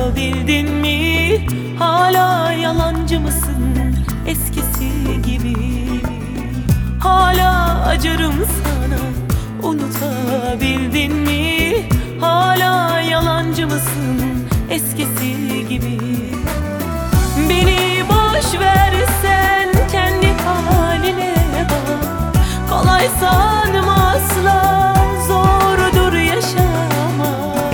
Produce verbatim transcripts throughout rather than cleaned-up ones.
unutabildin mi? Hala yalancı mısın eskisi gibi? Hala acırım sana, unutabildin mi? Hala yalancı mısın eskisi gibi? Beni boş versen kendi haline bak. Kolay sanma asla, zordur yaşamak.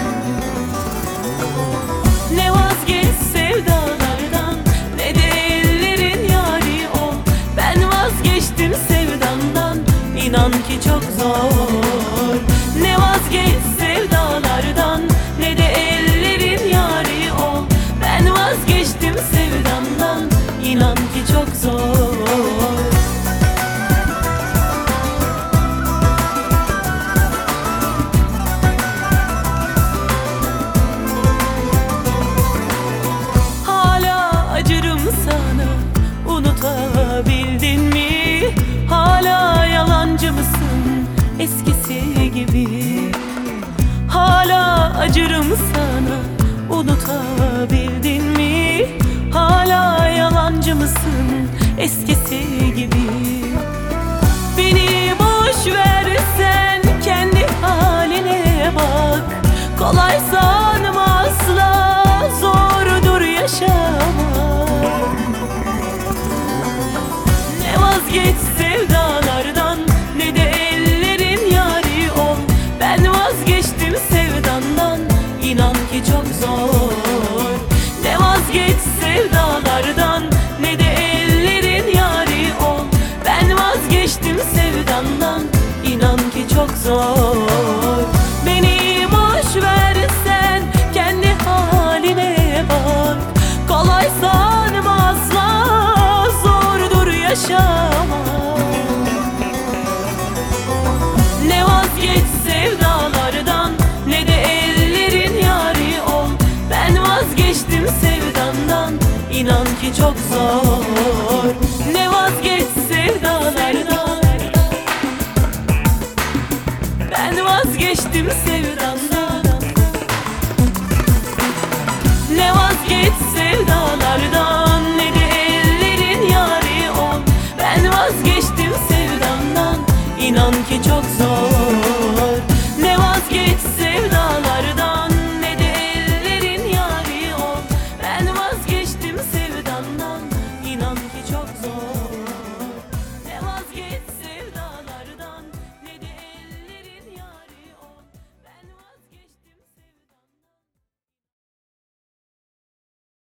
Ne vazgeç sevdalardan, ne de ellerin yari ol. Ben vazgeçtim sevdandan, inan ki çok zor. Ne vazgeç sevdalardan, ne de ellerin yari ol. Ben vazgeçtim sevdandan, inan ki çok zor. Acırım sana, unutabildin mi? Hala yalancı mısın eskisi gibi? Hala acırım sana, unutabildin mi? Hala yalancı mısın eskisi gibi? Beni boş versen kendi haline bak. Kolay sanma asla, zordur yaşamak. Ne vazgeç sevdalardan, ne de ellerin yari ol. Ben vazgeçtim sevdandan, inan ki çok zor. Ne vazgeç sevdalardan, ne de ellerin yari ol. Ben vazgeçtim sevdandan, inan ki çok zor. Beni boş versen kendi haline bak. Kolay sanma asla, zordur yaşamak. Ne vazgeç sevdalardan, ne de ellerin yari ol. Ben vazgeçtim sevdandan, inan ki çok zor. Ne vazgeç sevdalardan, ben vazgeçtim sevdandan. Ne vazgeç sevdalardan,